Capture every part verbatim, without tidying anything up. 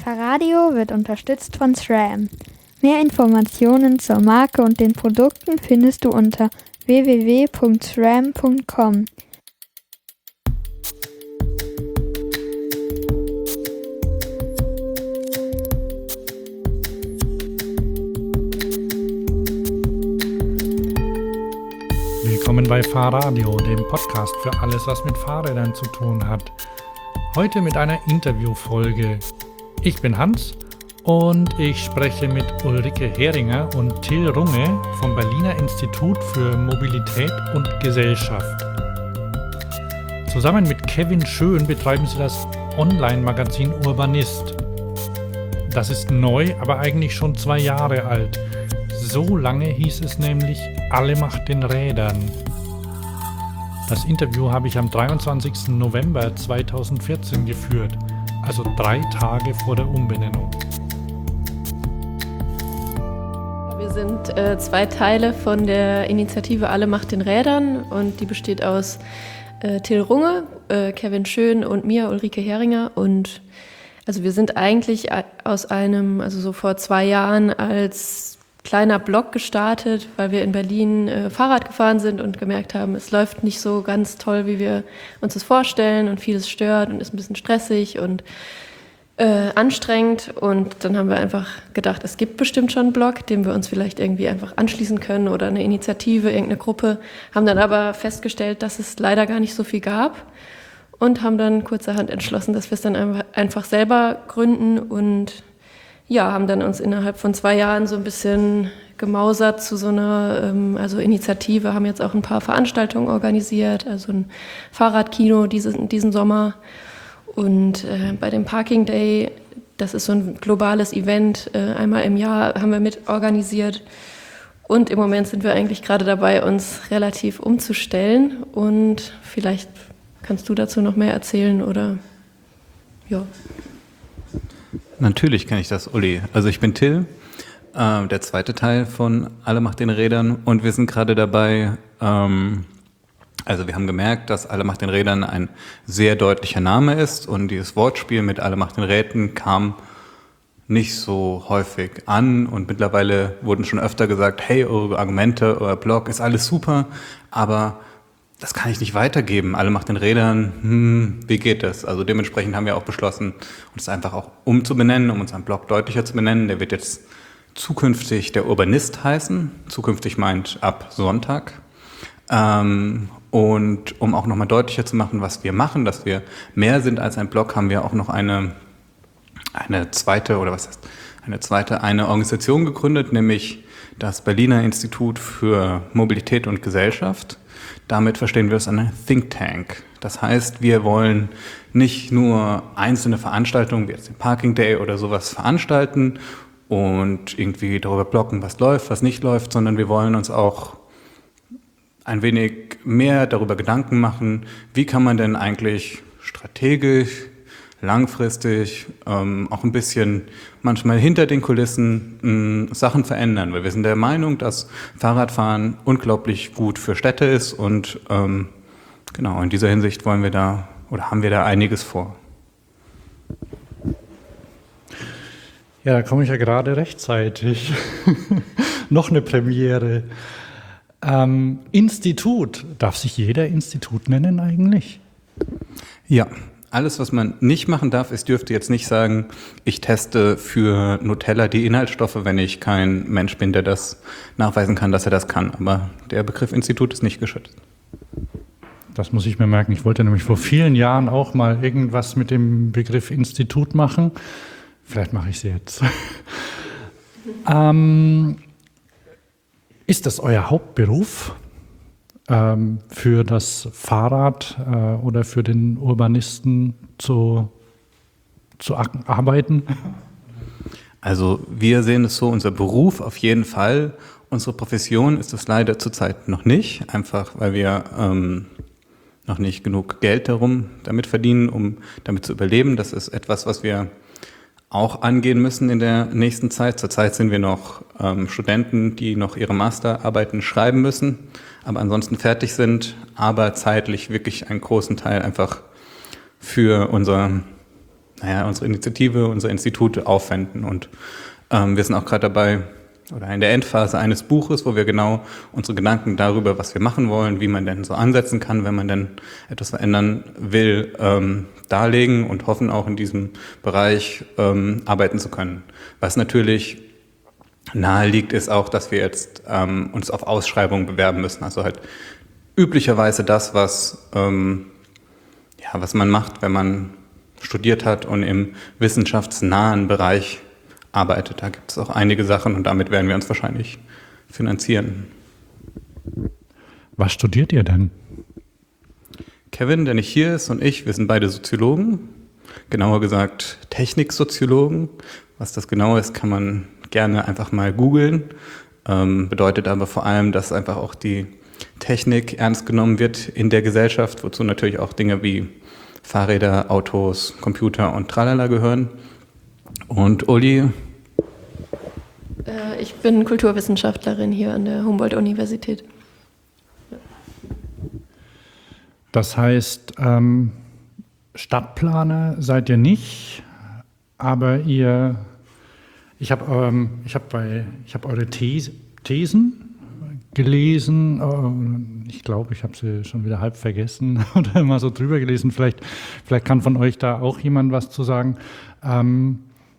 Fahrradio wird unterstützt von SRAM. Mehr Informationen zur Marke und den Produkten findest du unter w w w punkt sram punkt com. Willkommen bei Fahrradio, dem Podcast für alles, was mit Fahrrädern zu tun hat. Heute mit einer Interviewfolge. Ich bin Hans und ich spreche mit Ulrike Heringer und Till Runge vom Berliner Institut für Mobilität und Gesellschaft. Zusammen mit Kevin Schön betreiben sie das Online-Magazin Urbanist. Das ist neu, aber eigentlich schon zwei Jahre alt. So lange hieß es nämlich Alle Macht den Rädern. Das Interview habe ich am dreiundzwanzigsten November zweitausendvierzehn geführt, also drei Tage vor der Umbenennung. Wir sind äh, zwei Teile von der Initiative Alle Macht den Rädern und die besteht aus äh, Till Runge, äh, Kevin Schön und mir, Ulrike Heringer. Und also wir sind eigentlich aus einem, also so vor zwei Jahren als kleiner Blog gestartet, weil wir in Berlin äh, Fahrrad gefahren sind und gemerkt haben, es läuft nicht so ganz toll, wie wir uns das vorstellen und vieles stört und ist ein bisschen stressig und äh, anstrengend. Und dann haben wir einfach gedacht, es gibt bestimmt schon einen Blog, dem wir uns vielleicht irgendwie einfach anschließen können oder eine Initiative, irgendeine Gruppe, haben dann aber festgestellt, dass es leider gar nicht so viel gab und haben dann kurzerhand entschlossen, dass wir es dann einfach selber gründen und ja, haben dann uns innerhalb von zwei Jahren so ein bisschen gemausert zu so einer ähm, also Initiative, haben jetzt auch ein paar Veranstaltungen organisiert, also ein Fahrradkino diesen, diesen Sommer und äh, bei dem Parking Day, das ist so ein globales Event, äh, einmal im Jahr haben wir mit organisiert und im Moment sind wir eigentlich gerade dabei, uns relativ umzustellen und vielleicht kannst du dazu noch mehr erzählen oder ja. Natürlich kann ich das, Uli. Also ich bin Till, äh, der zweite Teil von Alle Macht den Rädern und wir sind gerade dabei, ähm, also wir haben gemerkt, dass Alle Macht den Rädern ein sehr deutlicher Name ist und dieses Wortspiel mit Alle Macht den Rädern kam nicht so häufig an und mittlerweile wurden schon öfter gesagt, hey, eure Argumente, euer Blog ist alles super, aber das kann ich nicht weitergeben. Alle Macht den Rädern, hm, wie geht das? Also dementsprechend haben wir auch beschlossen, uns einfach auch umzubenennen, um unseren Blog deutlicher zu benennen. Der wird jetzt zukünftig der Urbanist heißen. Zukünftig meint ab Sonntag. Ähm, und um auch nochmal deutlicher zu machen, was wir machen, dass wir mehr sind als ein Blog, haben wir auch noch eine, eine zweite, oder was heißt, eine zweite, eine Organisation gegründet, nämlich das Berliner Institut für Mobilität und Gesellschaft. Damit verstehen wir es eine Think Tank. Das heißt, wir wollen nicht nur einzelne Veranstaltungen wie jetzt den Parking Day oder sowas veranstalten und irgendwie darüber bloggen, was läuft, was nicht läuft, sondern wir wollen uns auch ein wenig mehr darüber Gedanken machen, wie kann man denn eigentlich strategisch, langfristig, ähm, auch ein bisschen manchmal hinter den Kulissen mh, Sachen verändern, weil wir sind der Meinung, dass Fahrradfahren unglaublich gut für Städte ist und ähm, genau in dieser Hinsicht wollen wir da oder haben wir da einiges vor. Ja, da komme ich ja gerade rechtzeitig. Noch eine Premiere. Ähm, Institut. Darf sich jeder Institut nennen eigentlich? Ja. Alles, was man nicht machen darf, ist, dürfte jetzt nicht sagen, ich teste für Nutella die Inhaltsstoffe, wenn ich kein Mensch bin, der das nachweisen kann, dass er das kann. Aber der Begriff Institut ist nicht geschützt. Das muss ich mir merken. Ich wollte nämlich vor vielen Jahren auch mal irgendwas mit dem Begriff Institut machen. Vielleicht mache ich es jetzt. ähm, ist das euer Hauptberuf? Für das Fahrrad äh, oder für den Urbanisten zu, zu arbeiten? Also wir sehen es so, unser Beruf auf jeden Fall. Unsere Profession ist es leider zurzeit noch nicht, einfach weil wir ähm, noch nicht genug Geld darum damit verdienen, um damit zu überleben. Das ist etwas, was wir auch angehen müssen in der nächsten Zeit. Zurzeit sind wir noch ähm, Studenten, die noch ihre Masterarbeiten schreiben müssen, aber ansonsten fertig sind, aber zeitlich wirklich einen großen Teil einfach für unser naja, unsere Initiative, unser Institut aufwenden. Und ähm, wir sind auch gerade dabei, oder in der Endphase eines Buches, wo wir genau unsere Gedanken darüber, was wir machen wollen, wie man denn so ansetzen kann, wenn man denn etwas verändern will, ähm, darlegen und hoffen auch in diesem Bereich ähm, arbeiten zu können. Was natürlich nahe liegt, ist auch, dass wir jetzt ähm, uns auf Ausschreibungen bewerben müssen. Also halt üblicherweise das, was, ähm, ja, was man macht, wenn man studiert hat und im wissenschaftsnahen Bereich arbeitet. Da gibt es auch einige Sachen und damit werden wir uns wahrscheinlich finanzieren. Was studiert ihr denn? Kevin, der nicht hier ist, und ich, wir sind beide Soziologen, genauer gesagt Techniksoziologen. Was das genau ist, kann man gerne einfach mal googeln. Ähm, bedeutet aber vor allem, dass einfach auch die Technik ernst genommen wird in der Gesellschaft, wozu natürlich auch Dinge wie Fahrräder, Autos, Computer und Tralala gehören. Und Uli? Äh, ich bin Kulturwissenschaftlerin hier an der Humboldt-Universität. Ja. Das heißt, ähm, Stadtplaner seid ihr nicht, aber ihr, ich habe ähm, ich hab bei, ich hab eure These, Thesen gelesen. Ich glaube, ich habe sie schon wieder halb vergessen oder mal so drüber gelesen. Vielleicht, vielleicht kann von euch da auch jemand was zu sagen. Ähm,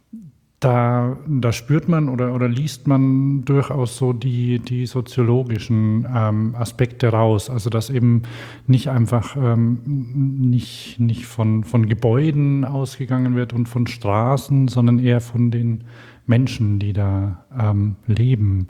da, da spürt man oder, oder liest man durchaus so die, die soziologischen ähm, Aspekte raus. Also dass eben nicht einfach ähm, nicht, nicht von, von Gebäuden ausgegangen wird und von Straßen, sondern eher von den Menschen, die da ähm, leben.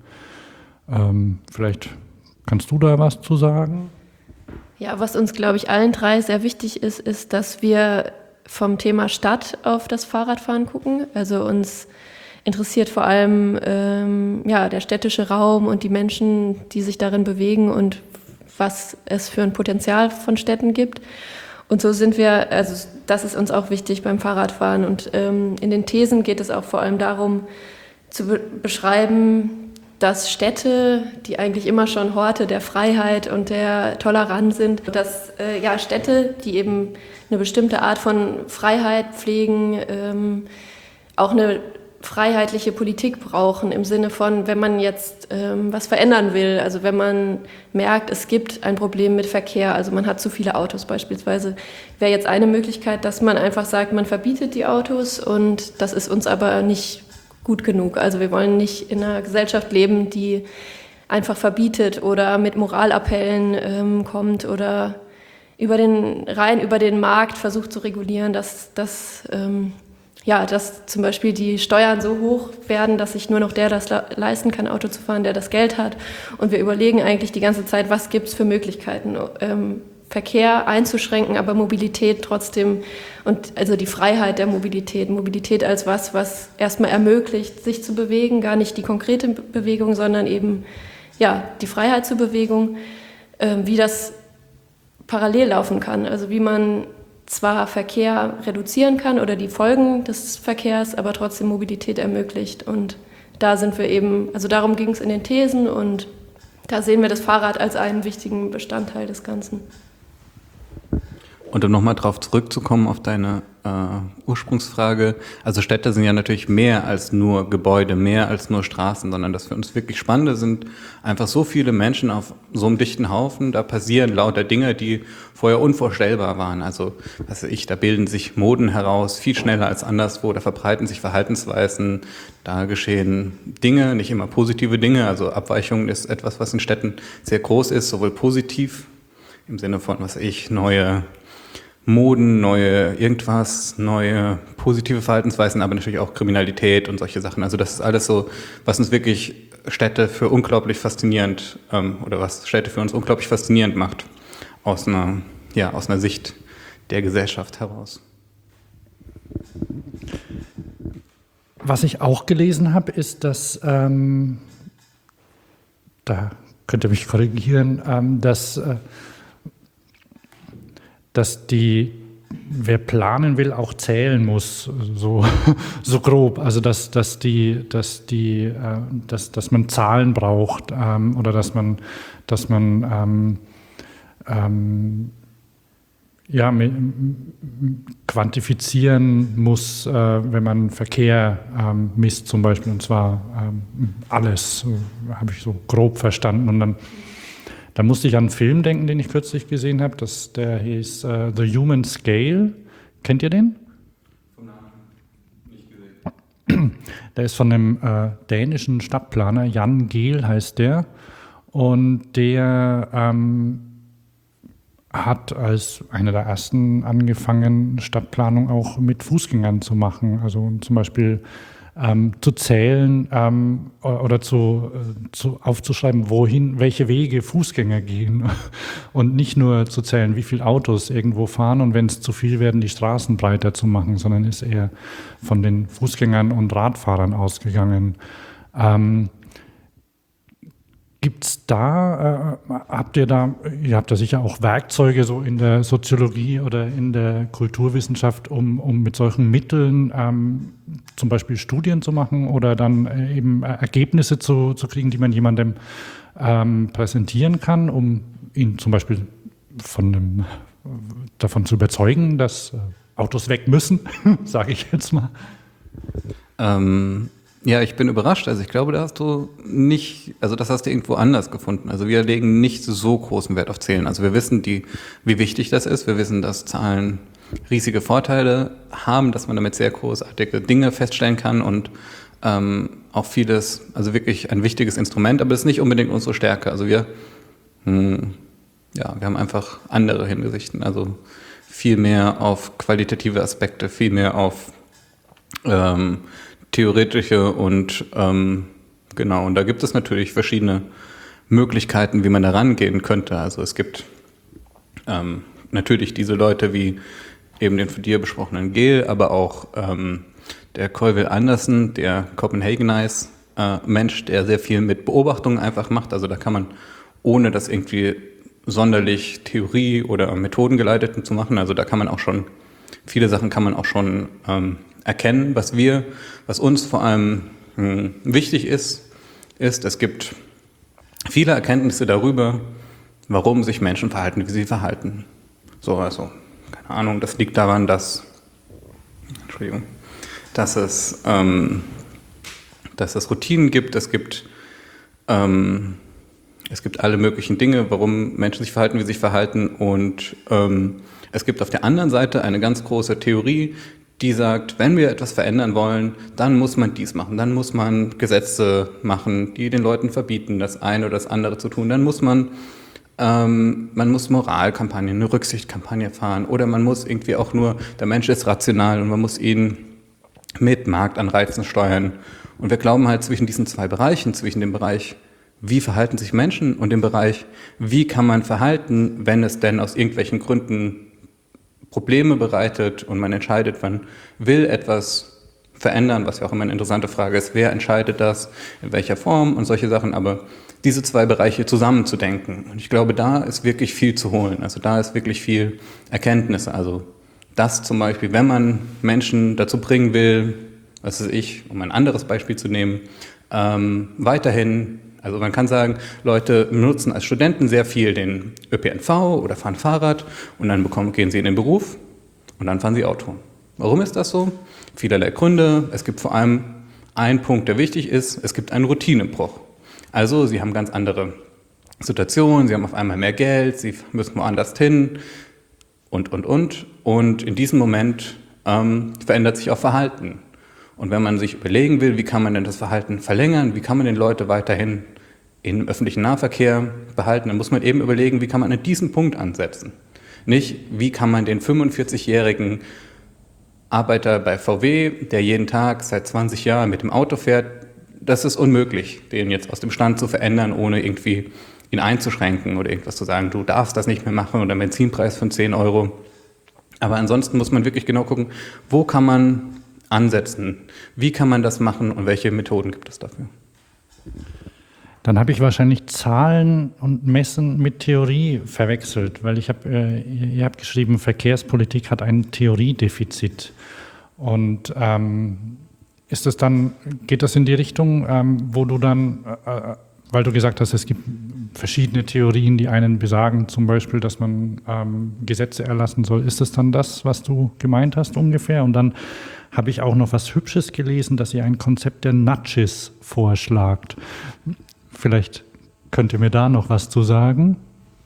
Ähm, vielleicht kannst du da was zu sagen? Ja, was uns, glaube ich, allen drei sehr wichtig ist, ist, dass wir vom Thema Stadt auf das Fahrradfahren gucken. Also uns interessiert vor allem ähm, ja, der städtische Raum und die Menschen, die sich darin bewegen und was es für ein Potenzial von Städten gibt. Und so sind wir, also das ist uns auch wichtig beim Fahrradfahren. Und ähm, in den Thesen geht es auch vor allem darum, zu be- beschreiben, dass Städte, die eigentlich immer schon Horte der Freiheit und der Toleranz sind, dass äh, ja, Städte, die eben eine bestimmte Art von Freiheit pflegen, ähm, auch eine freiheitliche Politik brauchen, im Sinne von, wenn man jetzt ähm, was verändern will, also wenn man merkt, es gibt ein Problem mit Verkehr, also man hat zu viele Autos beispielsweise, wäre jetzt eine Möglichkeit, dass man einfach sagt, man verbietet die Autos und das ist uns aber nicht gut genug. Also wir wollen nicht in einer Gesellschaft leben, die einfach verbietet oder mit Moralappellen ähm, kommt oder über den, rein über den Markt versucht zu regulieren, dass, dass, ähm, ja, dass zum Beispiel die Steuern so hoch werden, dass sich nur noch der das leisten kann, Auto zu fahren, der das Geld hat. Und wir überlegen eigentlich die ganze Zeit, was gibt es für Möglichkeiten, ähm, Verkehr einzuschränken, aber Mobilität trotzdem, und also die Freiheit der Mobilität, Mobilität als was, was erstmal ermöglicht, sich zu bewegen, gar nicht die konkrete Bewegung, sondern eben ja, die Freiheit zur Bewegung, äh, wie das parallel laufen kann, also wie man zwar Verkehr reduzieren kann oder die Folgen des Verkehrs, aber trotzdem Mobilität ermöglicht. Und da sind wir eben, also darum ging es in den Thesen und da sehen wir das Fahrrad als einen wichtigen Bestandteil des Ganzen. Und um nochmal drauf zurückzukommen auf deine äh, Ursprungsfrage, also Städte sind ja natürlich mehr als nur Gebäude, mehr als nur Straßen, sondern das für uns wirklich Spannende sind einfach so viele Menschen auf so einem dichten Haufen, da passieren lauter Dinge, die vorher unvorstellbar waren. Also, was weiß ich, da bilden sich Moden heraus, viel schneller als anderswo, da verbreiten sich Verhaltensweisen, da geschehen Dinge, nicht immer positive Dinge, also Abweichungen ist etwas, was in Städten sehr groß ist, sowohl positiv, im Sinne von, was weiß ich, neue Moden, neue irgendwas, neue positive Verhaltensweisen, aber natürlich auch Kriminalität und solche Sachen. Also das ist alles so, was uns wirklich Städte für unglaublich faszinierend ähm, oder was Städte für uns unglaublich faszinierend macht aus einer, ja, aus einer Sicht der Gesellschaft heraus. Was ich auch gelesen habe, ist, dass, ähm, da könnt ihr mich korrigieren, ähm, dass äh, dass die, wer planen will, auch zählen muss, so, so grob. Also dass, dass, die, dass, die, äh, dass, dass man Zahlen braucht ähm, oder dass man, dass man ähm, ähm, ja, quantifizieren muss, äh, wenn man Verkehr ähm, misst zum Beispiel, und zwar ähm, alles, äh, habe ich so grob verstanden. Und dann, dann musste ich an einen Film denken, den ich kürzlich gesehen habe, das, der hieß äh, The Human Scale. Kennt ihr den? Vom Namen nicht gesehen. Der ist von einem äh, dänischen Stadtplaner, Jan Gehl heißt der, und der ähm, hat als einer der ersten angefangen, Stadtplanung auch mit Fußgängern zu machen. Also zum Beispiel ähm, zu zählen ähm, oder zu, äh, zu aufzuschreiben, wohin, welche Wege Fußgänger gehen. Und nicht nur zu zählen, wie viele Autos irgendwo fahren und wenn es zu viel werden, die Straßen breiter zu machen, sondern ist eher von den Fußgängern und Radfahrern ausgegangen. Ähm, Gibt es da, äh, habt ihr da, ihr habt da sicher auch Werkzeuge so in der Soziologie oder in der Kulturwissenschaft, um, um mit solchen Mitteln ähm, zum Beispiel Studien zu machen oder dann äh, eben Ergebnisse zu, zu kriegen, die man jemandem ähm, präsentieren kann, um ihn zum Beispiel von dem, davon zu überzeugen, dass äh, Autos weg müssen, sage ich jetzt mal. Ähm. Ja, ich bin überrascht. Also ich glaube, da hast du nicht, also das hast du irgendwo anders gefunden. Also wir legen nicht so großen Wert auf Zählen. Also wir wissen, die, wie wichtig das ist. Wir wissen, dass Zahlen riesige Vorteile haben, dass man damit sehr großartige Dinge feststellen kann und ähm, auch vieles, also wirklich ein wichtiges Instrument, aber das ist nicht unbedingt unsere Stärke. Also wir, mh, ja, wir haben einfach andere Hinsichten. Also viel mehr auf qualitative Aspekte, viel mehr auf ähm, theoretische und ähm, genau, und da gibt es natürlich verschiedene Möglichkeiten, wie man da rangehen könnte. Also es gibt ähm, natürlich diese Leute wie eben den von dir besprochenen Gehl, aber auch ähm, der Colville Anderson, der Copenhagenize äh, Mensch, der sehr viel mit Beobachtungen einfach macht. Also da kann man, ohne das irgendwie sonderlich Theorie oder Methodengeleiteten zu machen, also da kann man auch schon, viele Sachen kann man auch schon ähm, erkennen. Was wir, was uns vor allem mh, wichtig ist, ist, es gibt viele Erkenntnisse darüber, warum sich Menschen verhalten, wie sie verhalten. So, also, keine Ahnung, das liegt daran, dass, Entschuldigung, dass es, ähm, dass es Routinen gibt, es gibt, ähm, es gibt alle möglichen Dinge, warum Menschen sich verhalten, wie sie sich verhalten, und ähm, es gibt auf der anderen Seite eine ganz große Theorie, die sagt, wenn wir etwas verändern wollen, dann muss man dies machen, dann muss man Gesetze machen, die den Leuten verbieten, das eine oder das andere zu tun, dann muss man, ähm, man muss Moralkampagnen, eine Rücksichtskampagne fahren, oder man muss irgendwie auch nur, der Mensch ist rational und man muss ihn mit Marktanreizen steuern. Und wir glauben halt zwischen diesen zwei Bereichen, zwischen dem Bereich, wie verhalten sich Menschen, und dem Bereich, wie kann man verhalten, wenn es denn aus irgendwelchen Gründen Probleme bereitet und man entscheidet, man will etwas verändern, was ja auch immer eine interessante Frage ist, wer entscheidet das, in welcher Form und solche Sachen, aber diese zwei Bereiche zusammenzudenken. Und ich glaube, da ist wirklich viel zu holen, also da ist wirklich viel Erkenntnisse, also das zum Beispiel, wenn man Menschen dazu bringen will, was weiß ich, um ein anderes Beispiel zu nehmen, ähm, weiterhin, also man kann sagen, Leute benutzen als Studenten sehr viel den Ö P N V oder fahren Fahrrad und dann bekommen, gehen sie in den Beruf und dann fahren sie Auto. Warum ist das so? Vielerlei Gründe. Es gibt vor allem einen Punkt, der wichtig ist, es gibt einen Routinebruch. Also sie haben ganz andere Situationen, sie haben auf einmal mehr Geld, sie müssen woanders hin und, und, und. Und in diesem Moment ähm, verändert sich auch Verhalten. Und wenn man sich überlegen will, wie kann man denn das Verhalten verlängern, wie kann man den Leute weiterhin im öffentlichen Nahverkehr behalten, dann muss man eben überlegen, wie kann man an diesen Punkt ansetzen. Nicht, wie kann man den fünfundvierzigjährigen Arbeiter bei V W, der jeden Tag seit zwanzig Jahren mit dem Auto fährt, das ist unmöglich, den jetzt aus dem Stand zu verändern, ohne irgendwie ihn einzuschränken oder irgendwas zu sagen, du darfst das nicht mehr machen oder einen Benzinpreis von zehn Euro. Aber ansonsten muss man wirklich genau gucken, wo kann man ansetzen, wie kann man das machen und welche Methoden gibt es dafür. Dann habe ich wahrscheinlich Zahlen und Messen mit Theorie verwechselt, weil ich habe, äh, ihr habt geschrieben, Verkehrspolitik hat ein Theoriedefizit. Und ähm, ist das dann, geht das in die Richtung, ähm, wo du dann, äh, weil du gesagt hast, es gibt verschiedene Theorien, die einen besagen, zum Beispiel, dass man ähm, Gesetze erlassen soll. Ist das dann das, was du gemeint hast ungefähr? Und dann habe ich auch noch was Hübsches gelesen, dass ihr ein Konzept der Nudges vorschlagt. Vielleicht könnt ihr mir da noch was zu sagen?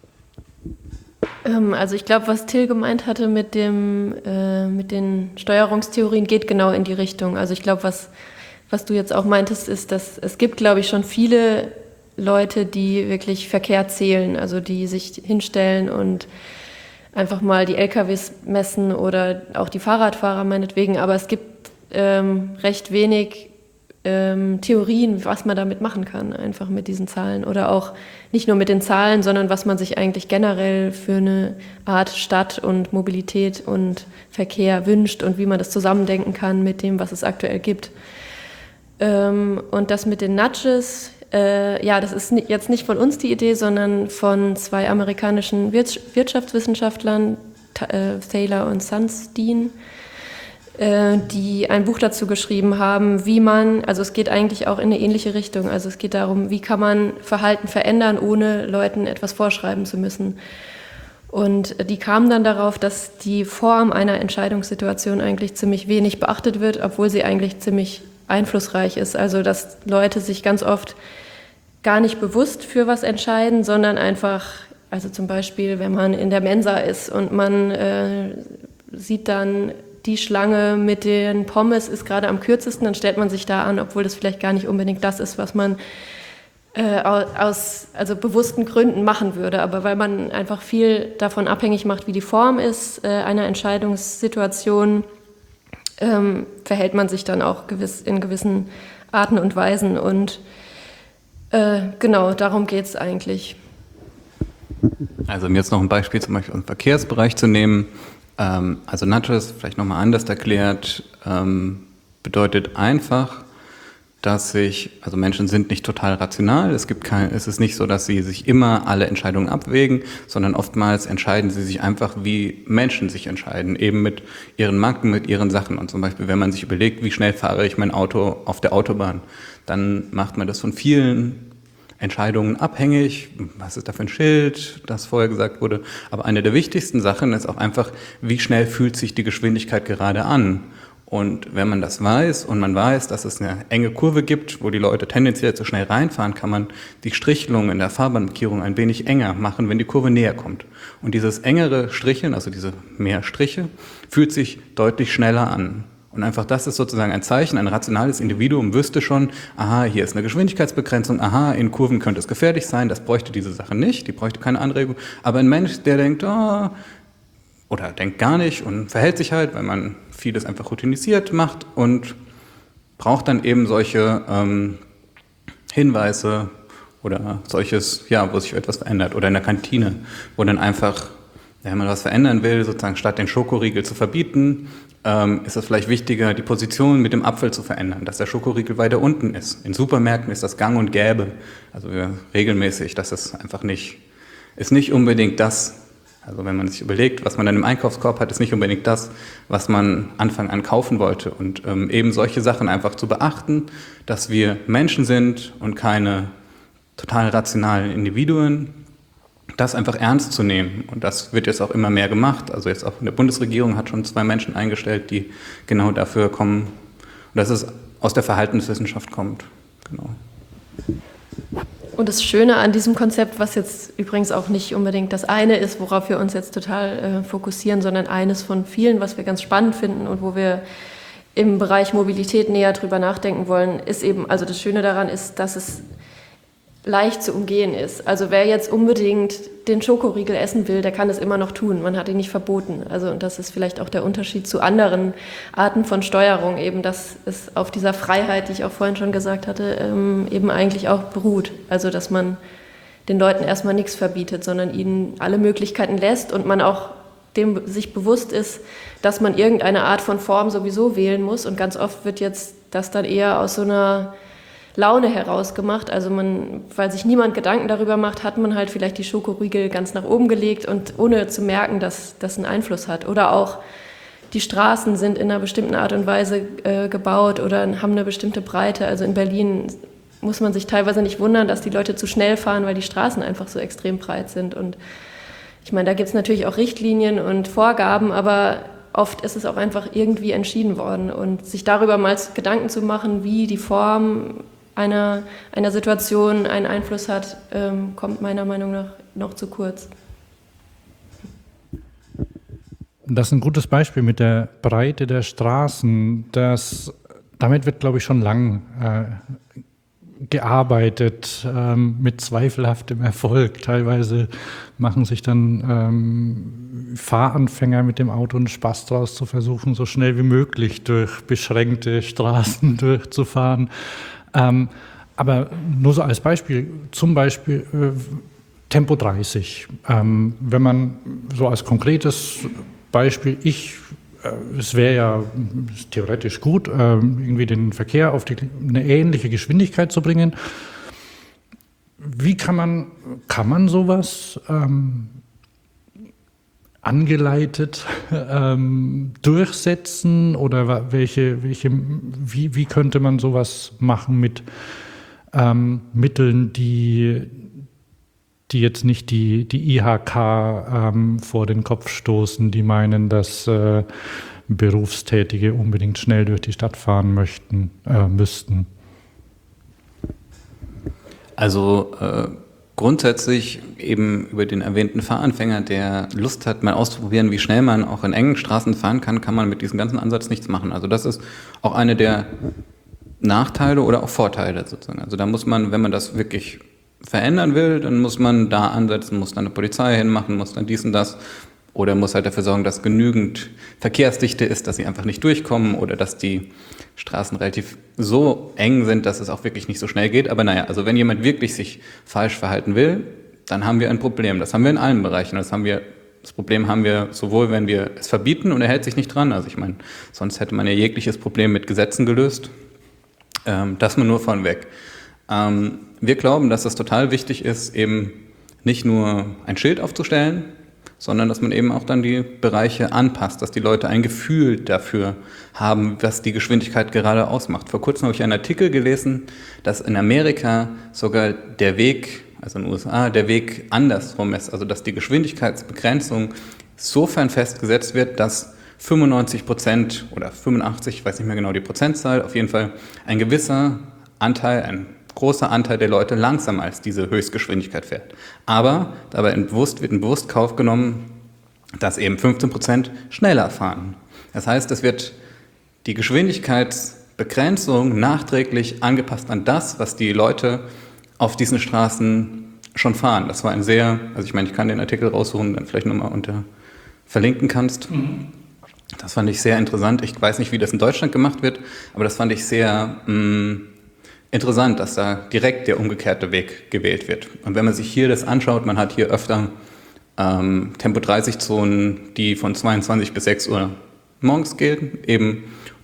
Ähm, also ich glaube, was Till gemeint hatte mit, dem, äh, mit den Steuerungstheorien, geht genau in die Richtung. Also ich glaube, was, was du jetzt auch meintest, ist, dass es gibt, glaube ich, schon viele Leute, die wirklich Verkehr zählen, also die sich hinstellen und einfach mal die L K Ws messen oder auch die Fahrradfahrer meinetwegen, aber es gibt ähm, recht wenig ähm, Theorien, was man damit machen kann, einfach mit diesen Zahlen oder auch nicht nur mit den Zahlen, sondern was man sich eigentlich generell für eine Art Stadt und Mobilität und Verkehr wünscht und wie man das zusammendenken kann mit dem, was es aktuell gibt. Ähm, und das mit den Nudges, Äh, ja, das ist jetzt nicht von uns die Idee, sondern von zwei amerikanischen Wir- Wirtschaftswissenschaftlern, äh, Thaler und Sunstein, äh, die ein Buch dazu geschrieben haben, wie man, also es geht eigentlich auch in eine ähnliche Richtung, also es geht darum, wie kann man Verhalten verändern, ohne Leuten etwas vorschreiben zu müssen. Und die kamen dann darauf, dass die Form einer Entscheidungssituation eigentlich ziemlich wenig beachtet wird, obwohl sie eigentlich ziemlich einflussreich ist. Also dass Leute sich ganz oft gar nicht bewusst für was entscheiden, sondern einfach, also zum Beispiel, wenn man in der Mensa ist und man äh, sieht dann, die Schlange mit den Pommes ist gerade am kürzesten, dann stellt man sich da an, obwohl das vielleicht gar nicht unbedingt das ist, was man äh, aus also bewussten Gründen machen würde. Aber weil man einfach viel davon abhängig macht, wie die Form ist, äh, einer Entscheidungssituation, ähm, verhält man sich dann auch gewiss, in gewissen Arten und Weisen. Und äh, genau, darum geht es eigentlich. Also um jetzt noch ein Beispiel zum Beispiel im Verkehrsbereich zu nehmen, ähm, also Nudges, vielleicht nochmal anders erklärt, ähm, bedeutet einfach, dass sich, also Menschen sind nicht total rational, es gibt kein, es ist nicht so, dass sie sich immer alle Entscheidungen abwägen, sondern oftmals entscheiden sie sich einfach, wie Menschen sich entscheiden, eben mit ihren Marken, mit ihren Sachen. Und zum Beispiel, wenn man sich überlegt, wie schnell fahre ich mein Auto auf der Autobahn, dann macht man das von vielen Entscheidungen abhängig. Was ist da für ein Schild, das vorher gesagt wurde? Aber eine der wichtigsten Sachen ist auch einfach, wie schnell fühlt sich die Geschwindigkeit gerade an? Und wenn man das weiß und man weiß, dass es eine enge Kurve gibt, wo die Leute tendenziell zu schnell reinfahren, kann man die Strichelung in der Fahrbahnmarkierung ein wenig enger machen, wenn die Kurve näher kommt. Und dieses engere Stricheln, also diese mehr Striche, fühlt sich deutlich schneller an. Und einfach das ist sozusagen ein Zeichen, ein rationales Individuum wüsste schon, aha, hier ist eine Geschwindigkeitsbegrenzung, aha, in Kurven könnte es gefährlich sein, das bräuchte diese Sache nicht, die bräuchte keine Anregung. Aber ein Mensch, der denkt, oh, oder denkt gar nicht und verhält sich halt, weil man vieles einfach routinisiert macht und braucht dann eben solche ähm, Hinweise oder solches, ja, wo sich etwas verändert. Oder in der Kantine, wo dann einfach, wenn man was verändern will, sozusagen statt den Schokoriegel zu verbieten, ähm, ist es vielleicht wichtiger, die Position mit dem Apfel zu verändern, dass der Schokoriegel weiter unten ist. In Supermärkten ist das gang und gäbe, also wir regelmäßig, dass es einfach nicht, ist nicht unbedingt das. Also wenn man sich überlegt, was man dann im Einkaufskorb hat, ist nicht unbedingt das, was man Anfang an kaufen wollte. Und ähm, eben solche Sachen einfach zu beachten, dass wir Menschen sind und keine total rationalen Individuen, das einfach ernst zu nehmen. Und das wird jetzt auch immer mehr gemacht. Also jetzt auch in der Bundesregierung hat schon zwei Menschen eingestellt, die genau dafür kommen. Und dass es aus der Verhaltenswissenschaft kommt. Genau. Und das Schöne an diesem Konzept, was jetzt übrigens auch nicht unbedingt das eine ist, worauf wir uns jetzt total äh, fokussieren, sondern eines von vielen, was wir ganz spannend finden und wo wir im Bereich Mobilität näher drüber nachdenken wollen, ist eben, also das Schöne daran ist, dass es leicht zu umgehen ist. Also wer jetzt unbedingt den Schokoriegel essen will, der kann es immer noch tun. Man hat ihn nicht verboten. Also und das ist vielleicht auch der Unterschied zu anderen Arten von Steuerung, eben dass es auf dieser Freiheit, die ich auch vorhin schon gesagt hatte, ähm, eben eigentlich auch beruht. Also dass man den Leuten erstmal nichts verbietet, sondern ihnen alle Möglichkeiten lässt und man auch dem sich bewusst ist, dass man irgendeine Art von Form sowieso wählen muss. Und ganz oft wird jetzt das dann eher aus so einer Laune herausgemacht. Also man, weil sich niemand Gedanken darüber macht, hat man halt vielleicht die Schokoriegel ganz nach oben gelegt und ohne zu merken, dass das einen Einfluss hat. Oder auch die Straßen sind in einer bestimmten Art und Weise äh, gebaut oder haben eine bestimmte Breite. Also in Berlin muss man sich teilweise nicht wundern, dass die Leute zu schnell fahren, weil die Straßen einfach so extrem breit sind. Und ich meine, da gibt es natürlich auch Richtlinien und Vorgaben, aber oft ist es auch einfach irgendwie entschieden worden. Und sich darüber mal Gedanken zu machen, wie die Form einer, einer Situation einen Einfluss hat, ähm, kommt meiner Meinung nach noch zu kurz. Das ist ein gutes Beispiel mit der Breite der Straßen. Das, damit wird, glaube ich, schon lang äh, gearbeitet, ähm, mit zweifelhaftem Erfolg. Teilweise machen sich dann ähm, Fahranfänger mit dem Auto einen Spaß draus, zu versuchen, so schnell wie möglich durch beschränkte Straßen durchzufahren. Ähm, aber nur so als Beispiel, zum Beispiel äh, Tempo dreißig. Ähm, wenn man so als konkretes Beispiel, ich, äh, es wäre ja theoretisch gut, äh, irgendwie den Verkehr auf die, eine ähnliche Geschwindigkeit zu bringen. Wie kann man, kann man sowas ähm, angeleitet ähm, durchsetzen oder welche, welche, wie, wie könnte man sowas machen mit ähm, Mitteln, die die jetzt nicht die, die I H K ähm, vor den Kopf stoßen, die meinen, dass äh, Berufstätige unbedingt schnell durch die Stadt fahren möchten, äh, müssten? Also äh, grundsätzlich eben über den erwähnten Fahranfänger, der Lust hat, mal auszuprobieren, wie schnell man auch in engen Straßen fahren kann, kann man mit diesem ganzen Ansatz nichts machen. Also das ist auch eine der Nachteile oder auch Vorteile sozusagen. Also da muss man, wenn man das wirklich verändern will, dann muss man da ansetzen, muss dann eine Polizei hinmachen, muss dann dies und das oder muss halt dafür sorgen, dass genügend Verkehrsdichte ist, dass sie einfach nicht durchkommen oder dass die Straßen relativ so eng sind, dass es auch wirklich nicht so schnell geht. Aber naja, also wenn jemand wirklich sich falsch verhalten will, dann haben wir ein Problem. Das haben wir in allen Bereichen. Das haben wir, das Problem haben wir sowohl, wenn wir es verbieten und er hält sich nicht dran. Also ich meine, sonst hätte man ja jegliches Problem mit Gesetzen gelöst. Ähm, das mal nur von weg. Ähm, wir glauben, dass es total wichtig ist, eben nicht nur ein Schild aufzustellen, sondern dass man eben auch dann die Bereiche anpasst, dass die Leute ein Gefühl dafür haben, was die Geschwindigkeit gerade ausmacht. Vor kurzem habe ich einen Artikel gelesen, dass in Amerika sogar der Weg, also in den U S A, der Weg andersrum ist, also dass die Geschwindigkeitsbegrenzung sofern festgesetzt wird, dass fünfundneunzig Prozent oder fünfundachtzig, ich weiß nicht mehr genau die Prozentzahl, auf jeden Fall ein gewisser Anteil, ein großer Anteil der Leute langsamer als diese Höchstgeschwindigkeit fährt. Aber dabei bewusst, wird in Bewusstkauf genommen, dass eben fünfzehn Prozent schneller fahren. Das heißt, es wird die Geschwindigkeitsbegrenzung nachträglich angepasst an das, was die Leute auf diesen Straßen schon fahren. Das war ein sehr, also ich meine, ich kann den Artikel raussuchen, dann vielleicht nochmal unter verlinken kannst. Mhm. Das fand ich sehr interessant. Ich weiß nicht, wie das in Deutschland gemacht wird, aber das fand ich sehr mh, interessant, dass da direkt der umgekehrte Weg gewählt wird. Und wenn man sich hier das anschaut, man hat hier öfter ähm, Tempo dreißig Zonen, die von zweiundzwanzig bis sechs Uhr morgens gelten, eben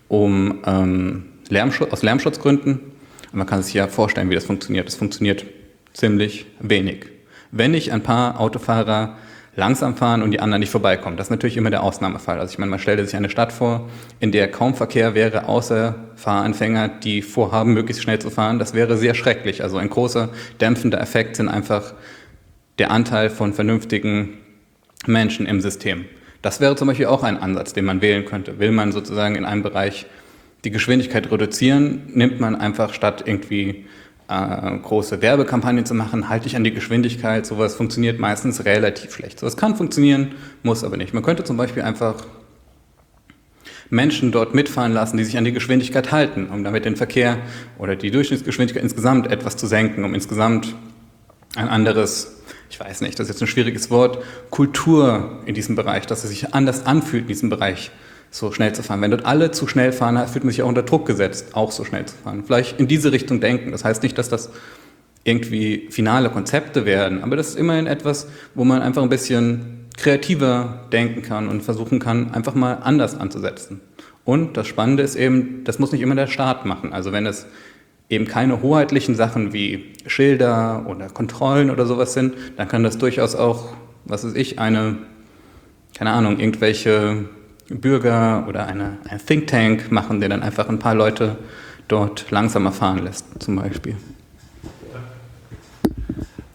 um ähm, Lärmschutz, aus Lärmschutzgründen. Und man kann sich ja vorstellen, wie das funktioniert. Das funktioniert ziemlich wenig. Wenn nicht ein paar Autofahrer langsam fahren und die anderen nicht vorbeikommen. Das ist natürlich immer der Ausnahmefall. Also ich meine, man stellt sich eine Stadt vor, in der kaum Verkehr wäre, außer Fahranfänger, die vorhaben, möglichst schnell zu fahren. Das wäre sehr schrecklich. Also ein großer dämpfender Effekt sind einfach der Anteil von vernünftigen Menschen im System. Das wäre zum Beispiel auch ein Ansatz, den man wählen könnte. Will man sozusagen in einem Bereich die Geschwindigkeit reduzieren, nimmt man einfach statt irgendwie Äh, große Werbekampagnen zu machen, halte ich an die Geschwindigkeit, sowas funktioniert meistens relativ schlecht. Sowas kann funktionieren, muss aber nicht. Man könnte zum Beispiel einfach Menschen dort mitfahren lassen, die sich an die Geschwindigkeit halten, um damit den Verkehr oder die Durchschnittsgeschwindigkeit insgesamt etwas zu senken, um insgesamt ein anderes, ich weiß nicht, das ist jetzt ein schwieriges Wort, Kultur in diesem Bereich, dass es sich anders anfühlt in diesem Bereich, so schnell zu fahren. Wenn dort alle zu schnell fahren, fühlt man sich auch unter Druck gesetzt, auch so schnell zu fahren. Vielleicht in diese Richtung denken. Das heißt nicht, dass das irgendwie finale Konzepte werden, aber das ist immerhin etwas, wo man einfach ein bisschen kreativer denken kann und versuchen kann, einfach mal anders anzusetzen. Und das Spannende ist eben, das muss nicht immer der Staat machen. Also wenn es eben keine hoheitlichen Sachen wie Schilder oder Kontrollen oder sowas sind, dann kann das durchaus auch, was weiß ich, eine, keine Ahnung, irgendwelche Bürger oder eine, ein Think Tank machen, der dann einfach ein paar Leute dort langsamer fahren lässt, zum Beispiel.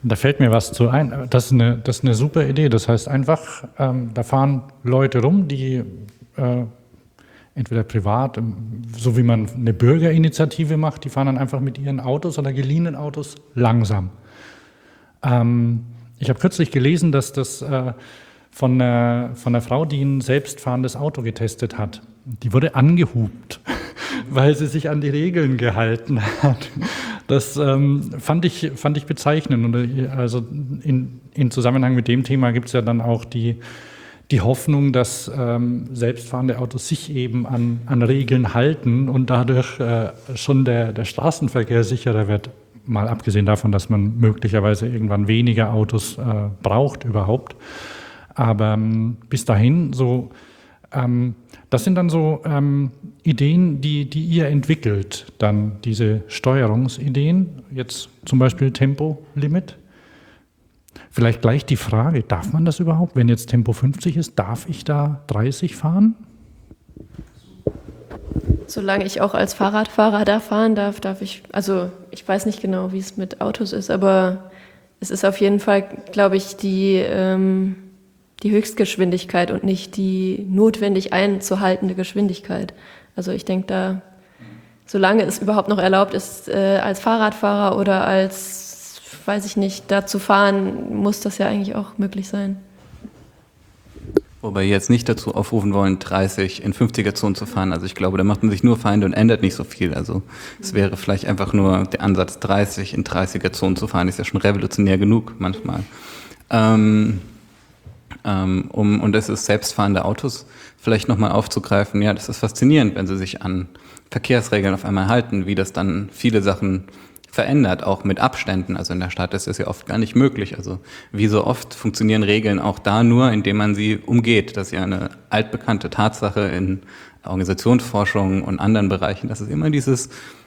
Da fällt mir was zu ein. Das ist eine, das ist eine super Idee. Das heißt einfach, ähm, da fahren Leute rum, die äh, entweder privat, so wie man eine Bürgerinitiative macht, die fahren dann einfach mit ihren Autos oder geliehenen Autos langsam. Ähm, ich habe kürzlich gelesen, dass das äh, von, einer, von einer Frau, die ein selbstfahrendes Auto getestet hat, die wurde angehupt, weil sie sich an die Regeln gehalten hat. Das ähm, fand ich, fand ich bezeichnend. Und also in, in Zusammenhang mit dem Thema gibt es ja dann auch die, die Hoffnung, dass ähm, selbstfahrende Autos sich eben an, an Regeln halten und dadurch äh, schon der, der Straßenverkehr sicherer wird. Mal abgesehen davon, dass man möglicherweise irgendwann weniger Autos äh, braucht überhaupt. Aber ähm, bis dahin so... Ähm, das sind dann so ähm, Ideen, die, die ihr entwickelt, dann diese Steuerungsideen, jetzt zum Beispiel Tempolimit. Vielleicht gleich die Frage, darf man das überhaupt? Wenn jetzt Tempo fünfzig ist, darf ich da dreißig fahren? Solange ich auch als Fahrradfahrer da fahren darf, darf ich, also ich weiß nicht genau, wie es mit Autos ist, aber es ist auf jeden Fall, glaube ich, die... Ähm die Höchstgeschwindigkeit und nicht die notwendig einzuhaltende Geschwindigkeit. Also ich denke da, solange es überhaupt noch erlaubt ist, äh, als Fahrradfahrer oder als, weiß ich nicht, da zu fahren, muss das ja eigentlich auch möglich sein. Wobei wir jetzt nicht dazu aufrufen wollen, dreißig in fünfziger-Zonen zu fahren. Also ich glaube, da macht man sich nur Feinde und ändert nicht so viel. Also es wäre vielleicht einfach nur der Ansatz, dreißig in dreißiger-Zonen zu fahren, ist ja schon revolutionär genug manchmal. Ähm, Ähm, um, und es ist selbstfahrende Autos vielleicht nochmal aufzugreifen. Ja, das ist faszinierend, wenn sie sich an Verkehrsregeln auf einmal halten, wie das dann viele Sachen verändert, auch mit Abständen. Also in der Stadt ist das ja oft gar nicht möglich. Also wie so oft funktionieren Regeln auch da nur, indem man sie umgeht. Das ist ja eine altbekannte Tatsache in Organisationsforschung und anderen Bereichen. Das ist immer dieses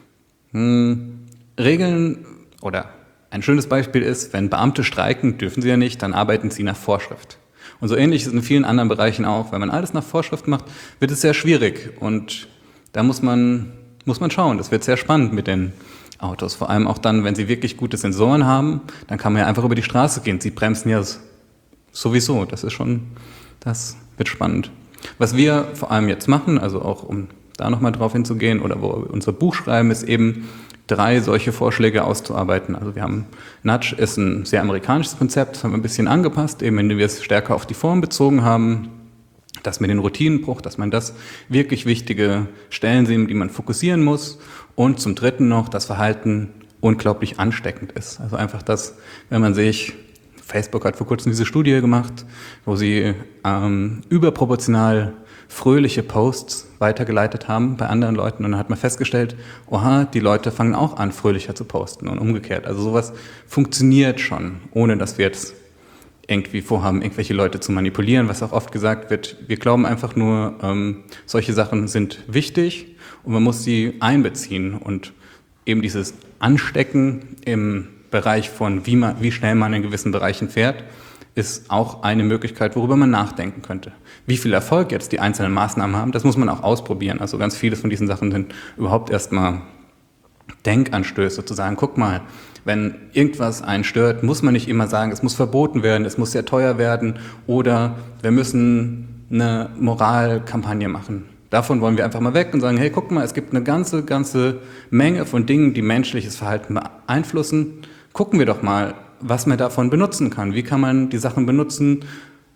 mh, Regeln oder ein schönes Beispiel ist, wenn Beamte streiken, dürfen sie ja nicht, dann arbeiten sie nach Vorschrift. Und so ähnlich ist es in vielen anderen Bereichen auch. Wenn man alles nach Vorschrift macht, wird es sehr schwierig. Und da muss man, muss man schauen. Das wird sehr spannend mit den Autos. Vor allem auch dann, wenn sie wirklich gute Sensoren haben, dann kann man ja einfach über die Straße gehen. Sie bremsen ja sowieso. Das ist schon, das wird spannend. Was wir vor allem jetzt machen, also auch um da nochmal drauf hinzugehen oder wo wir unser Buch schreiben, ist eben drei solche Vorschläge auszuarbeiten. Also wir haben, Nudge ist ein sehr amerikanisches Konzept, das haben wir ein bisschen angepasst, eben indem wir es stärker auf die Form bezogen haben, das mit dem Routinenbruch, dass man das wirklich wichtige Stellen sieht, die man fokussieren muss, und zum Dritten noch, das Verhalten unglaublich ansteckend ist. Also einfach das, wenn man sich, Facebook hat vor kurzem diese Studie gemacht, wo sie ähm, überproportional fröhliche Posts weitergeleitet haben bei anderen Leuten, und dann hat man festgestellt, oha, die Leute fangen auch an, fröhlicher zu posten und umgekehrt. Also sowas funktioniert schon, ohne dass wir jetzt irgendwie vorhaben, irgendwelche Leute zu manipulieren, was auch oft gesagt wird. Wir glauben einfach nur, ähm, solche Sachen sind wichtig und man muss sie einbeziehen, und eben dieses Anstecken im Bereich von, wie, man, wie schnell man in gewissen Bereichen fährt, ist auch eine Möglichkeit, worüber man nachdenken könnte. Wie viel Erfolg jetzt die einzelnen Maßnahmen haben, das muss man auch ausprobieren. Also ganz viele von diesen Sachen sind überhaupt erstmal Denkanstöße, zu sagen, guck mal, wenn irgendwas einen stört, muss man nicht immer sagen, es muss verboten werden, es muss sehr teuer werden, oder wir müssen eine Moralkampagne machen. Davon wollen wir einfach mal weg und sagen, hey, guck mal, es gibt eine ganze, ganze Menge von Dingen, die menschliches Verhalten beeinflussen. Gucken wir doch mal, was man davon benutzen kann. Wie kann man die Sachen benutzen?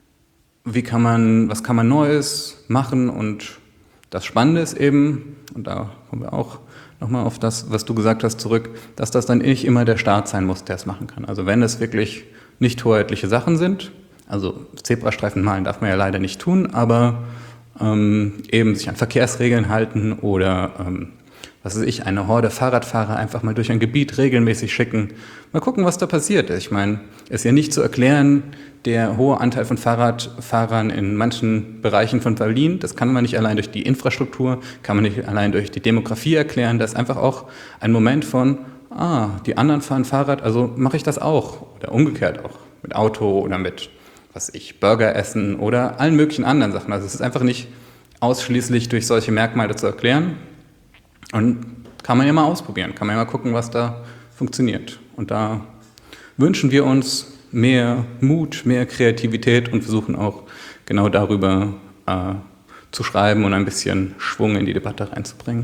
Wie kann man, was kann man Neues machen? Und das Spannende ist eben, und da kommen wir auch nochmal auf das, was du gesagt hast, zurück, dass das dann nicht immer der Staat sein muss, der es machen kann. Also wenn es wirklich nicht hoheitliche Sachen sind, also Zebrastreifen malen darf man ja leider nicht tun, aber ähm, eben sich an Verkehrsregeln halten oder ähm, was weiß ich, eine Horde Fahrradfahrer einfach mal durch ein Gebiet regelmäßig schicken. Mal gucken, was da passiert. Ich meine, es ist ja nicht zu erklären, der hohe Anteil von Fahrradfahrern in manchen Bereichen von Berlin, das kann man nicht allein durch die Infrastruktur, kann man nicht allein durch die Demografie erklären. Das ist einfach auch ein Moment von, ah, die anderen fahren Fahrrad, also mache ich das auch. Oder umgekehrt auch, mit Auto oder mit, was weiß ich, Burger essen oder allen möglichen anderen Sachen. Also es ist einfach nicht ausschließlich durch solche Merkmale zu erklären. Und kann man ja mal ausprobieren, kann man ja mal gucken, was da funktioniert. Und da wünschen wir uns mehr Mut, mehr Kreativität und versuchen auch genau darüber äh, zu schreiben und ein bisschen Schwung in die Debatte reinzubringen.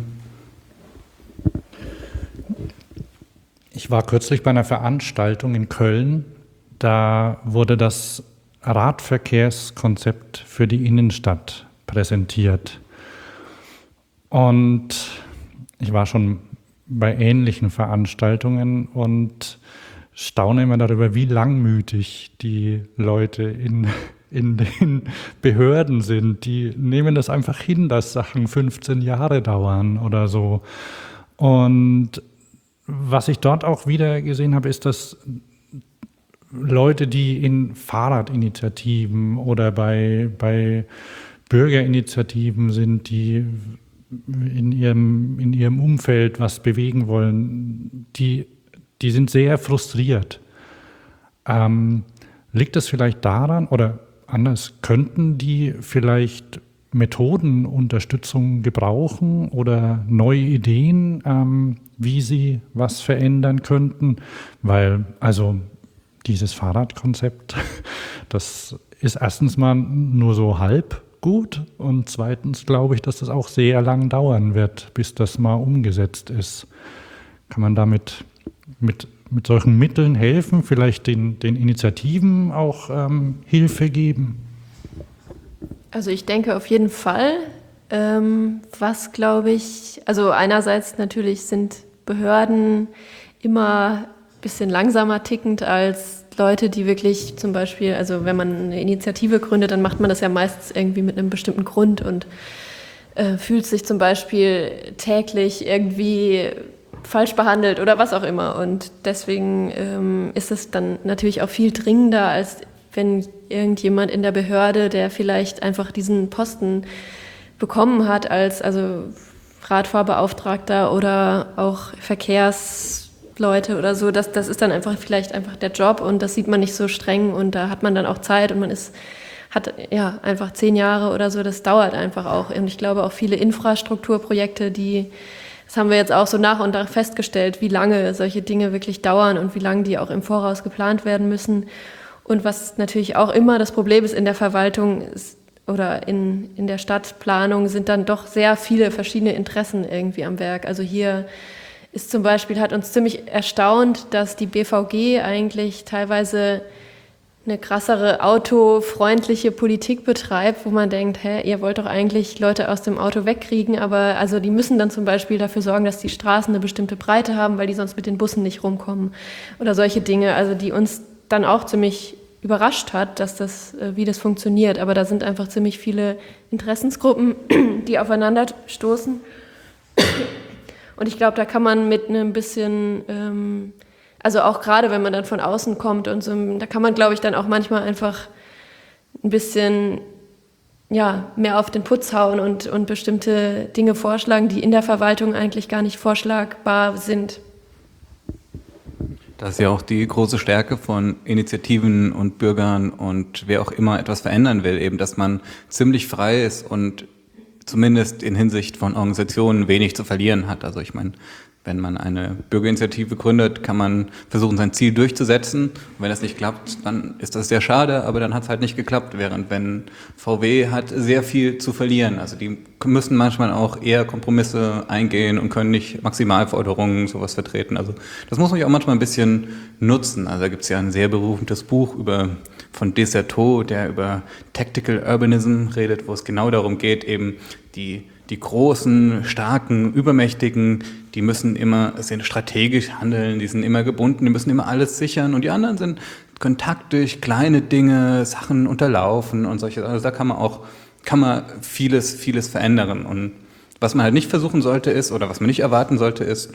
Ich war kürzlich bei einer Veranstaltung in Köln, da wurde das Radverkehrskonzept für die Innenstadt präsentiert. Und ich war schon bei ähnlichen Veranstaltungen und staune immer darüber, wie langmütig die Leute in, in den Behörden sind. Die nehmen das einfach hin, dass Sachen fünfzehn Jahre dauern oder so. Und was ich dort auch wieder gesehen habe, ist, dass Leute, die in Fahrradinitiativen oder bei, bei Bürgerinitiativen sind, die in ihrem, in ihrem Umfeld was bewegen wollen, die, die sind sehr frustriert. Ähm, liegt das vielleicht daran, oder anders, könnten die vielleicht Methoden, Unterstützung gebrauchen oder neue Ideen, ähm, wie sie was verändern könnten? Weil, also dieses Fahrradkonzept, das ist erstens mal nur so halb gut und zweitens glaube ich, dass das auch sehr lang dauern wird, bis das mal umgesetzt ist. Kann man damit mit, mit solchen Mitteln helfen, vielleicht den, den Initiativen auch ähm, Hilfe geben? Also ich denke auf jeden Fall, ähm, was glaube ich, also einerseits natürlich sind Behörden immer ein bisschen langsamer tickend als Leute, die wirklich zum Beispiel, also wenn man eine Initiative gründet, dann macht man das ja meistens irgendwie mit einem bestimmten Grund und äh, fühlt sich zum Beispiel täglich irgendwie falsch behandelt oder was auch immer. Und deswegen ähm, ist es dann natürlich auch viel dringender, als wenn irgendjemand in der Behörde, der vielleicht einfach diesen Posten bekommen hat als also Radfahrbeauftragter oder auch Verkehrsleute oder so, das, das ist dann einfach vielleicht einfach der Job und das sieht man nicht so streng und da hat man dann auch Zeit und man ist, hat ja einfach zehn Jahre oder so, das dauert einfach auch. Und ich glaube auch viele Infrastrukturprojekte, die, das haben wir jetzt auch so nach und nach festgestellt, wie lange solche Dinge wirklich dauern und wie lange die auch im Voraus geplant werden müssen. Und was natürlich auch immer das Problem ist in der Verwaltung ist, oder in, in der Stadtplanung sind dann doch sehr viele verschiedene Interessen irgendwie am Werk. Also hier ist zum Beispiel, hat uns ziemlich erstaunt, dass die B V G eigentlich teilweise eine krassere autofreundliche Politik betreibt, wo man denkt, hä, ihr wollt doch eigentlich Leute aus dem Auto wegkriegen, aber also die müssen dann zum Beispiel dafür sorgen, dass die Straßen eine bestimmte Breite haben, weil die sonst mit den Bussen nicht rumkommen oder solche Dinge, also die uns dann auch ziemlich überrascht hat, dass das, wie das funktioniert. Aber da sind einfach ziemlich viele Interessensgruppen, die aufeinander stoßen. Und ich glaube, da kann man mit einem bisschen, ähm, also auch gerade wenn man dann von außen kommt und so, da kann man, glaube ich, dann auch manchmal einfach ein bisschen ja, mehr auf den Putz hauen und, und bestimmte Dinge vorschlagen, die in der Verwaltung eigentlich gar nicht vorschlagbar sind. Das ist ja auch die große Stärke von Initiativen und Bürgern und wer auch immer etwas verändern will, eben, dass man ziemlich frei ist und zumindest in Hinsicht von Organisationen wenig zu verlieren hat. Also ich meine, wenn man eine Bürgerinitiative gründet, kann man versuchen, sein Ziel durchzusetzen. Und wenn das nicht klappt, dann ist das sehr schade, aber dann hat es halt nicht geklappt. Während wenn V W hat sehr viel zu verlieren. Also die müssen manchmal auch eher Kompromisse eingehen und können nicht Maximalforderungen sowas vertreten. Also das muss man ja auch manchmal ein bisschen nutzen. Also da gibt es ja ein sehr berühmtes Buch über von Desserteau, der über Tactical Urbanism redet, wo es genau darum geht, eben die Die großen, starken, übermächtigen, die müssen immer sind strategisch handeln, die sind immer gebunden, die müssen immer alles sichern. Und die anderen sind können taktisch kleine Dinge, Sachen unterlaufen und solche. Also da kann man auch kann man vieles, vieles verändern. Und was man halt nicht versuchen sollte ist, oder was man nicht erwarten sollte ist,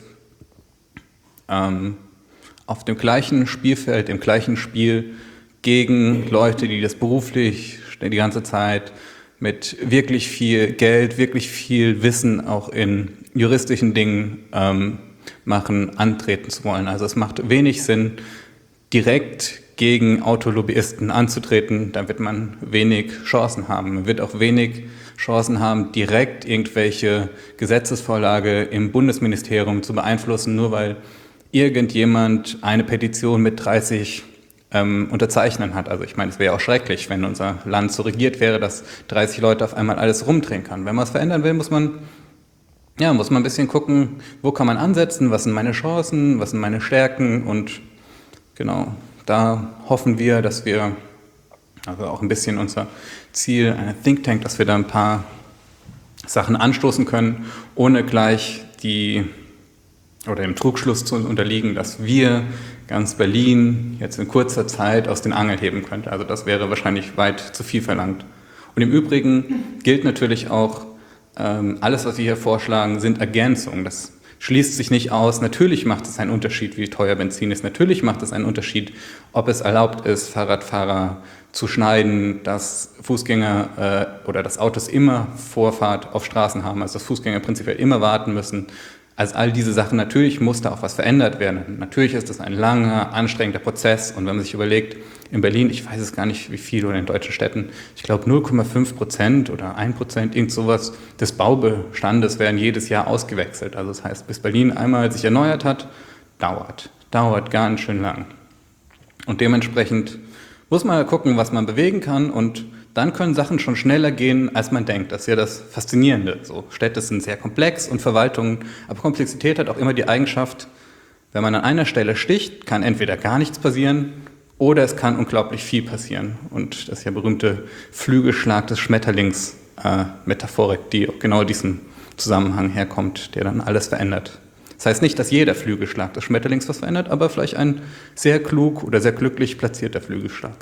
ähm, auf dem gleichen Spielfeld, im gleichen Spiel gegen Leute, die das beruflich die ganze Zeit mit wirklich viel Geld, wirklich viel Wissen auch in juristischen Dingen ähm, machen, antreten zu wollen. Also es macht wenig Sinn, direkt gegen Autolobbyisten anzutreten, da wird man wenig Chancen haben. Man wird auch wenig Chancen haben, direkt irgendwelche Gesetzesvorlage im Bundesministerium zu beeinflussen, nur weil irgendjemand eine Petition mit dreißig ähm, Unterzeichnern hat. Also ich meine, es wäre auch schrecklich, wenn unser Land so regiert wäre, dass dreißig Leute auf einmal alles rumdrehen kann. Wenn man es verändern will, muss man, ja, muss man ein bisschen gucken, wo kann man ansetzen, was sind meine Chancen, was sind meine Stärken und genau, da hoffen wir, dass wir, also auch ein bisschen unser Ziel, eine Think Tank, dass wir da ein paar Sachen anstoßen können, ohne gleich die oder dem Trugschluss zu unterliegen, dass wir ganz Berlin jetzt in kurzer Zeit aus den Angeln heben könnten. Also das wäre wahrscheinlich weit zu viel verlangt. Und im Übrigen gilt natürlich auch, ähm, alles, was wir hier vorschlagen, sind Ergänzungen. Das schließt sich nicht aus. Natürlich macht es einen Unterschied, wie teuer Benzin ist. Natürlich macht es einen Unterschied, ob es erlaubt ist, Fahrradfahrer zu schneiden, dass Fußgänger äh, oder dass Autos immer Vorfahrt auf Straßen haben, also dass Fußgänger prinzipiell immer warten müssen. Also all diese Sachen, natürlich muss da auch was verändert werden. Natürlich ist das ein langer, anstrengender Prozess. Und wenn man sich überlegt, in Berlin, ich weiß es gar nicht wie viel, oder in deutschen Städten, ich glaube null Komma fünf Prozent oder ein Prozent, irgend sowas des Baubestandes werden jedes Jahr ausgewechselt. Also das heißt, bis Berlin einmal sich erneuert hat, dauert, dauert ganz schön lang. Und dementsprechend muss man gucken, was man bewegen kann, und dann können Sachen schon schneller gehen, als man denkt. Das ist ja das Faszinierende. So, Städte sind sehr komplex und Verwaltungen, aber Komplexität hat auch immer die Eigenschaft, wenn man an einer Stelle sticht, kann entweder gar nichts passieren oder es kann unglaublich viel passieren. Und das ist ja berühmte Flügelschlag des Schmetterlings äh, Metaphorik, die genau diesem Zusammenhang herkommt, der dann alles verändert. Das heißt nicht, dass jeder Flügelschlag des Schmetterlings was verändert, aber vielleicht ein sehr klug oder sehr glücklich platzierter Flügelschlag.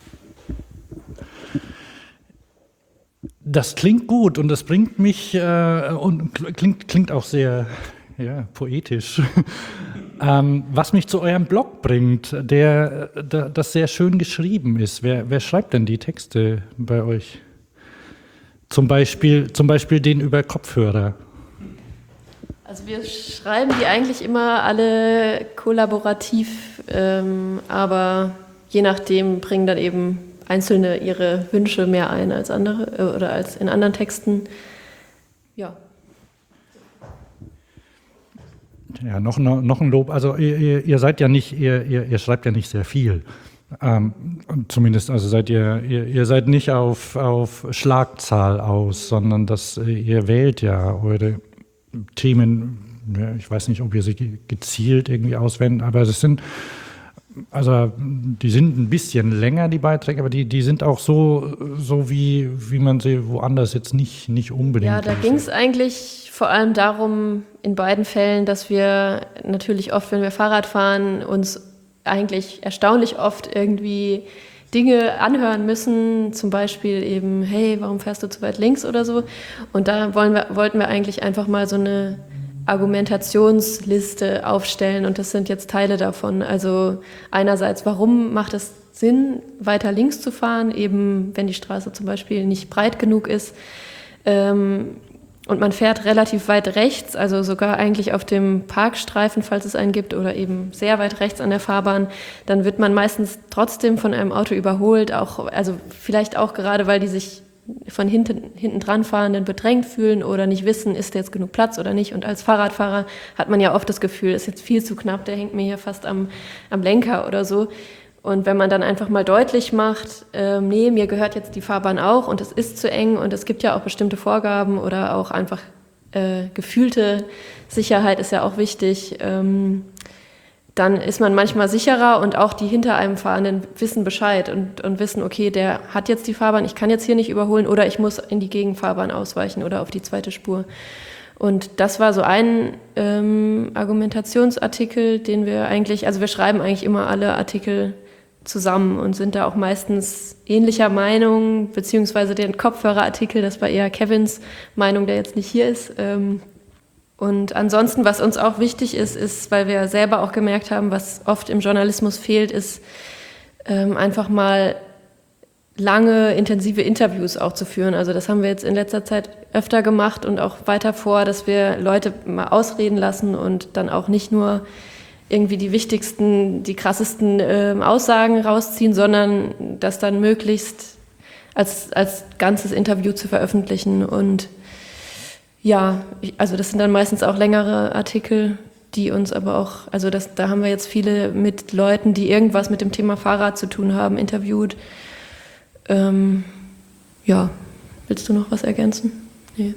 Das klingt gut und das bringt mich äh, und klingt, klingt auch sehr ja, poetisch. ähm, was mich zu eurem Blog bringt, der, der das sehr schön geschrieben ist. Wer, wer schreibt denn die Texte bei euch? Zum Beispiel, zum Beispiel den über Kopfhörer. Also wir schreiben die eigentlich immer alle kollaborativ, ähm, aber je nachdem bringen dann eben Einzelne ihre Wünsche mehr ein als andere äh, oder als in anderen Texten. Ja. Ja, noch, noch ein Lob. Also ihr, ihr seid ja nicht, ihr, ihr, ihr schreibt ja nicht sehr viel. Ähm, zumindest, also seid ihr, ihr, ihr seid nicht auf, auf Schlagzahl aus, sondern das, ihr wählt ja eure Themen, ja, ich weiß nicht, ob ihr sie gezielt irgendwie auswählt, aber es sind, also die sind ein bisschen länger, die Beiträge, aber die, die sind auch so, so wie, wie man sie woanders jetzt nicht, nicht unbedingt. Ja, da ging es eigentlich vor allem darum, in beiden Fällen, dass wir natürlich oft, wenn wir Fahrrad fahren, uns eigentlich erstaunlich oft irgendwie Dinge anhören müssen, zum Beispiel eben, hey, warum fährst du zu weit links oder so. Und da wollen wir, wollten wir eigentlich einfach mal so eine Argumentationsliste aufstellen, und das sind jetzt Teile davon. Also einerseits, warum macht es Sinn, weiter links zu fahren, eben wenn die Straße zum Beispiel nicht breit genug ist, ähm, und man fährt relativ weit rechts, also sogar eigentlich auf dem Parkstreifen, falls es einen gibt, oder eben sehr weit rechts an der Fahrbahn, dann wird man meistens trotzdem von einem Auto überholt, auch, also vielleicht auch gerade, weil die sich von hinten, hinten dran fahrenden bedrängt fühlen oder nicht wissen, ist jetzt genug Platz oder nicht. Und als Fahrradfahrer hat man ja oft das Gefühl, ist jetzt viel zu knapp, der hängt mir hier fast am, am Lenker oder so. Und wenn man dann einfach mal deutlich macht, äh, nee, mir gehört jetzt die Fahrbahn auch und es ist zu eng und es gibt ja auch bestimmte Vorgaben oder auch einfach äh, gefühlte Sicherheit ist ja auch wichtig, ähm, dann ist man manchmal sicherer, und auch die hinter einem Fahrenden wissen Bescheid und, und wissen, okay, der hat jetzt die Fahrbahn, ich kann jetzt hier nicht überholen oder ich muss in die Gegenfahrbahn ausweichen oder auf die zweite Spur. Und das war so ein ähm, Argumentationsartikel, den wir eigentlich, also wir schreiben eigentlich immer alle Artikel zusammen und sind da auch meistens ähnlicher Meinung, beziehungsweise den Kopfhörerartikel, das war eher Kevins Meinung, der jetzt nicht hier ist. Ähm, Und ansonsten, was uns auch wichtig ist, ist, weil wir selber auch gemerkt haben, was oft im Journalismus fehlt, ist ähm, einfach mal lange, intensive Interviews auch zu führen. Also das haben wir jetzt in letzter Zeit öfter gemacht und auch weiter vor, dass wir Leute mal ausreden lassen und dann auch nicht nur irgendwie die wichtigsten, die krassesten äh, Aussagen rausziehen, sondern das dann möglichst als, als ganzes Interview zu veröffentlichen. Und ja, also das sind dann meistens auch längere Artikel, die uns aber auch, also das, da haben wir jetzt viele mit Leuten, die irgendwas mit dem Thema Fahrrad zu tun haben, interviewt. Ähm, ja, willst du noch was ergänzen? Nee.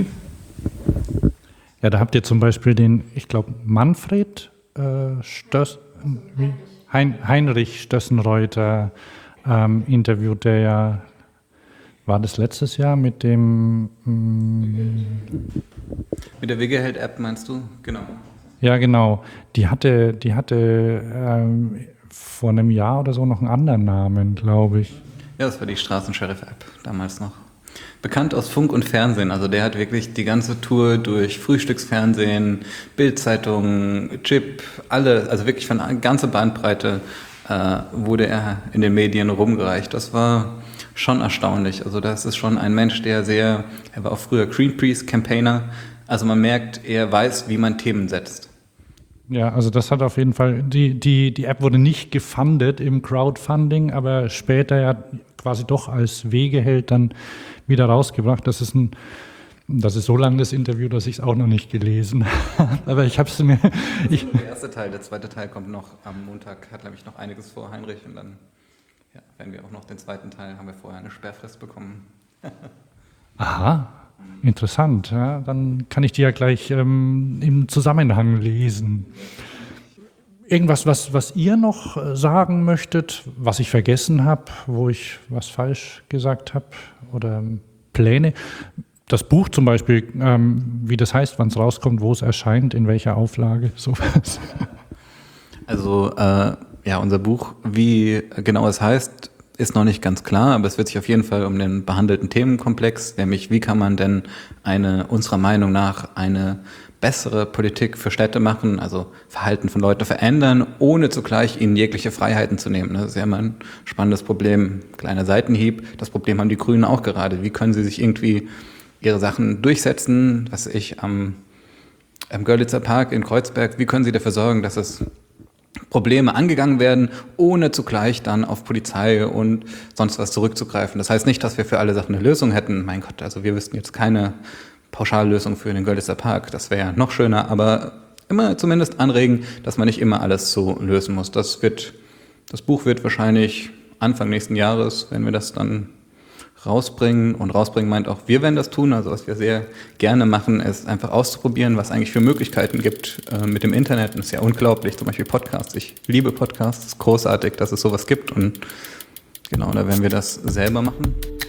Ja, da habt ihr zum Beispiel den, ich glaube, Manfred äh, Stöß, wie? Hein, Heinrich Stössenreuter ähm, interviewt, der ja, war das letztes Jahr mit dem... Mm, mit der Wegeheld-App meinst du? Genau. Ja, genau. Die hatte, die hatte ähm, vor einem Jahr oder so noch einen anderen Namen, glaube ich. Ja, das war die Straßensheriff-App damals noch. Bekannt aus Funk und Fernsehen, also der hat wirklich die ganze Tour durch Frühstücksfernsehen, Bild-Zeitung, Chip, alle, also wirklich von einer ganzen Bandbreite äh, wurde er in den Medien rumgereicht. Das war schon erstaunlich. Also das ist schon ein Mensch, der sehr, er war auch früher Greenpeace-Campaigner, also man merkt, er weiß, wie man Themen setzt. Ja, also das hat auf jeden Fall, die, die, die App wurde nicht gefundet im Crowdfunding, aber später ja quasi doch als Wegeheld dann wieder rausgebracht. Das ist ein, das ist so lang das Interview, dass ich es auch noch nicht gelesen habe. Aber ich habe es mir... Ich der erste Teil, der zweite Teil kommt noch am Montag, hat nämlich noch einiges vor, Heinrich, und dann ja, werden wir auch noch den zweiten Teil, haben wir vorher eine Sperrfrist bekommen. Aha, interessant. Ja, dann kann ich die ja gleich ähm, im Zusammenhang lesen. Irgendwas, was, was ihr noch sagen möchtet, was ich vergessen habe, wo ich was falsch gesagt habe oder Pläne? Das Buch zum Beispiel, ähm, wie das heißt, wann es rauskommt, wo es erscheint, in welcher Auflage, sowas. Also äh, ja, unser Buch, wie genau es heißt, ist noch nicht ganz klar, aber es wird sich auf jeden Fall um den behandelten Themenkomplex, nämlich wie kann man denn eine, unserer Meinung nach, eine bessere Politik für Städte machen, also Verhalten von Leuten verändern, ohne zugleich ihnen jegliche Freiheiten zu nehmen. Das ist ja immer ein spannendes Problem. Kleiner Seitenhieb, das Problem haben die Grünen auch gerade. Wie können sie sich irgendwie ihre Sachen durchsetzen, was ich am, am Görlitzer Park in Kreuzberg, wie können sie dafür sorgen, dass es Probleme angegangen werden, ohne zugleich dann auf Polizei und sonst was zurückzugreifen. Das heißt nicht, dass wir für alle Sachen eine Lösung hätten. Mein Gott, also wir wüssten jetzt keine Pauschallösung für den Görlitzer Park. Das wäre noch schöner, aber immer zumindest anregen, dass man nicht immer alles so lösen muss. Das wird, das Buch wird wahrscheinlich Anfang nächsten Jahres, wenn wir das dann rausbringen. Und rausbringen meint auch, wir werden das tun. Also was wir sehr gerne machen, ist einfach auszuprobieren, was eigentlich für Möglichkeiten gibt äh, mit dem Internet. Und das ist ja unglaublich, zum Beispiel Podcasts. Ich liebe Podcasts, es ist großartig, dass es sowas gibt. Und genau, da werden wir das selber machen.